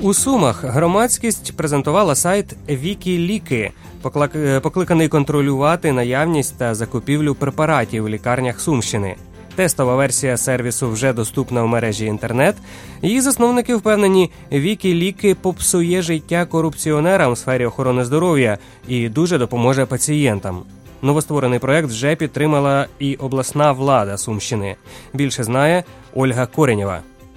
У Сумах громадськість презентувала сайт «Вікіліки», покликаний контролювати наявність та закупівлю препаратів у лікарнях Сумщини. Тестова версія сервісу вже доступна в мережі інтернет. Її засновники впевнені, «Вікіліки» попсує життя корупціонерам в сфері охорони здоров'я і дуже допоможе пацієнтам. Новостворений проект вже підтримала і обласна влада Сумщини. Більше знає Ольга Коренєва.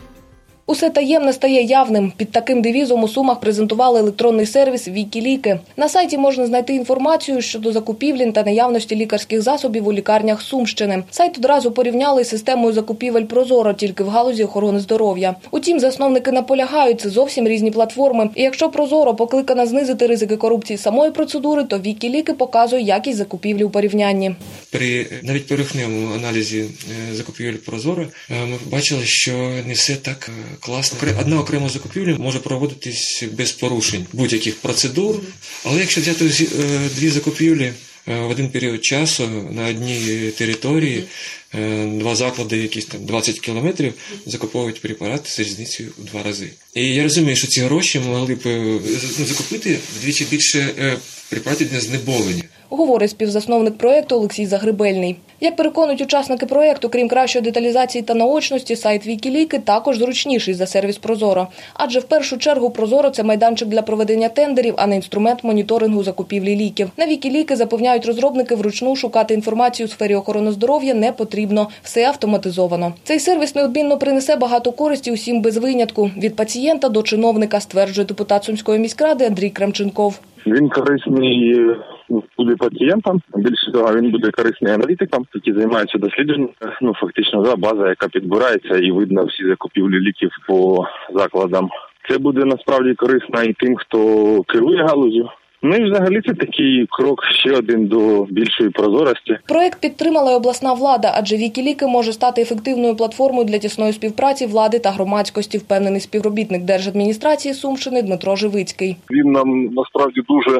Усе таємне стає явним. Під таким девізом у Сумах презентували електронний сервіс «Вікіліки». На сайті можна знайти інформацію щодо закупівлі та наявності лікарських засобів у лікарнях Сумщини. Сайт одразу порівняли з системою закупівель «Прозоро» тільки в галузі охорони здоров'я. Утім, засновники наполягають, це зовсім різні платформи. І якщо «Прозоро» покликана знизити ризики корупції самої процедури, то «Вікіліки» показує якість закупівлі у порівнянні. При навіть поверхневому аналізі закупівель «Прозоро» ми бачили, що не все так класно. Одна окрема закупівля може проводитись без порушень будь-яких процедур, але якщо взяти дві закупівлі в один період часу на одній території, два заклади, якісь там 20 кілометрів, закуповують препарати з різницею в 2 рази. І я розумію, що ці гроші могли б закупити вдвічі більше препаратів для знеболення. Говорить співзасновник проєкту Олексій Загребельний. Як переконують учасники проєкту, крім кращої деталізації та наочності, сайт «Вікіліки» також зручніший за сервіс «Прозоро». Адже в першу чергу «Прозоро» – це майданчик для проведення тендерів, а не інструмент моніторингу закупівлі ліків. На «Вікіліки» запевняють розробники, вручну шукати інформацію у сфері охорони здоров'я не потрібно. Все автоматизовано. Цей сервіс неодмінно принесе багато користі усім без винятку. Від пацієнта до чиновника, стверджує депутат Сумської міськради Андрій Кремченков. Він корисний буде пацієнтам, більше того, він буде корисний аналітикам, які займаються дослідженням. Фактично, база, яка підбирається і видно всі закупівлі ліків по закладам. Це буде насправді корисно і тим, хто керує галузю. Ну і взагалі це такий крок ще один до більшої прозорості. Проект підтримала й обласна влада, адже «Вікіліки» може стати ефективною платформою для тісної співпраці влади та громадськості, впевнений співробітник держадміністрації Сумщини Дмитро Живицький. Він нам насправді дуже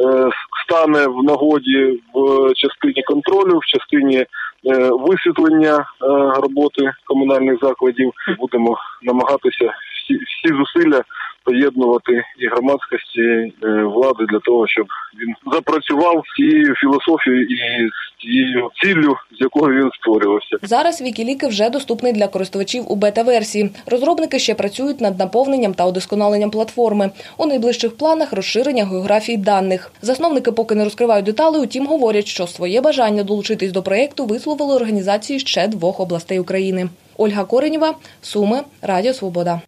стане в нагоді в частині контролю, в частині висвітлення роботи комунальних закладів. Будемо намагатися всі зусилля поєднувати і громадськості, і влади для того, щоб він запрацював з цією філософією і з тією ціллю, з якою він створювався. Зараз «Вікіліки» вже доступний для користувачів у бета-версії. Розробники ще працюють над наповненням та удосконаленням платформи. У найближчих планах розширення географії даних. Засновники поки не розкривають деталі, утім говорять, що своє бажання долучитись до проєкту висловили організації ще 2 областей України. Ольга Коренєва, Суми, Радіо Свобода.